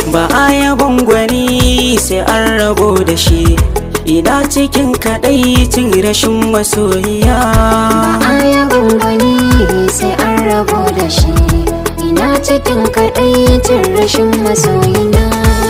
ba a yabon gwani sai an rabo da shi. Ina cikin kaɗaicin rashin masoyiya. Ba a yabon gwani sai an rabo da shi. Ina cikin kaɗaicin rashin masoyina.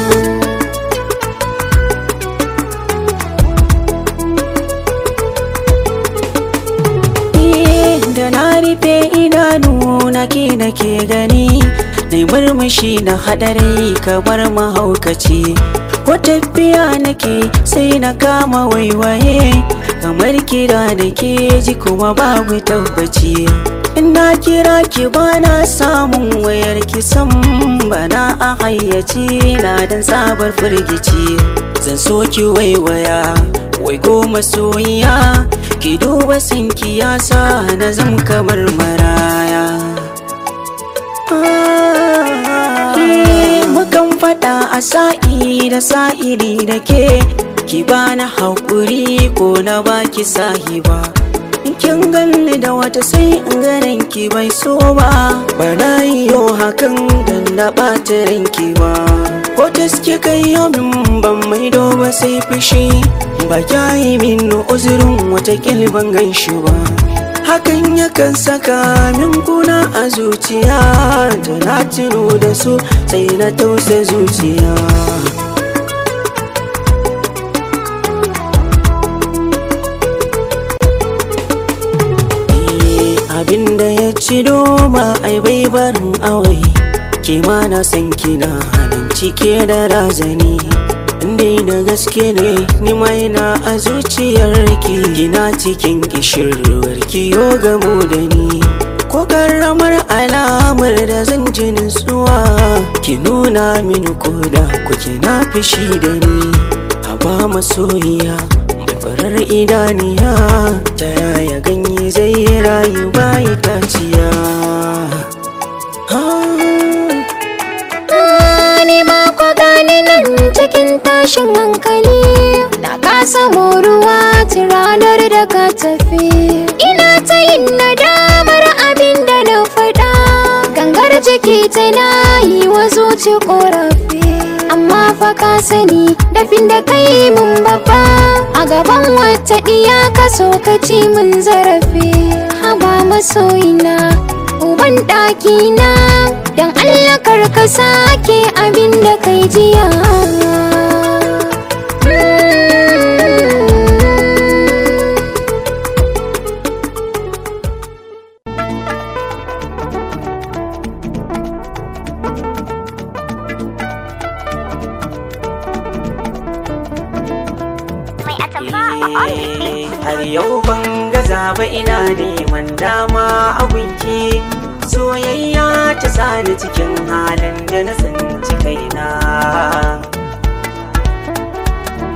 Da na rufe idanu nake gani, nai murmushi na hadari kamar mahaukaci. Ko tafiya nake sai na kama waiwaye, kamar kira da ke ji kuma babu tabbaci. Ina kira ki bana samun wayar ki sam, bana a hayyaci na dan sabar firgici. Zan so ki waiwaya wai ko masoyiya, ki duba sanki ya sa na zam kamar maraya. Mukan faɗa a sa'i da sa'iri da ke, ki bani haƙuri ko na baki sahiba. Kin ganni da wata sai in ganin ki bai so ba, bana yiwo hakan dan na ɓata ranki ba. Ko taske kai yau min ban maido ba sai fushi, ba kya yi min uzurin wata ban gan shi ba. Hakan yakan saka min kuna a zuciya, da na tuno da su sai na tausa zuciya. Abinda ya ci doma ai bai barin awai, ke ma na san kina halin cike da razani. Indai da gaske ne ni mai na a zuciyarki, kina cikin kishirwar ki yo gamo da ni. Ko karamar alamar da zan ji nutsuwa, ki nuna mini koda kuke na fishi da ni. Haba masoyiya farar idaniya, ta yaya ganye zai rayu bayi taciya. Ni ba ku gani nan cikin tashin hankali, na kasa moruwa ta ranar da ka tafi. Ina ta yin nadamar abin da na faɗa, gangar jiki tana yi wa zuci ƙorafi. Amma fa ka sani dafin da kai mun babba, a gaban wata ɗiya ka so ka ci mun zarafi. Haba masoyina uban ɗakina, don Allah kar ka sake abin da kai jiya. Har yau ban gaza ba ina neman dama a gunki, soyayya ta sani cikin halin da na tsinci kaina.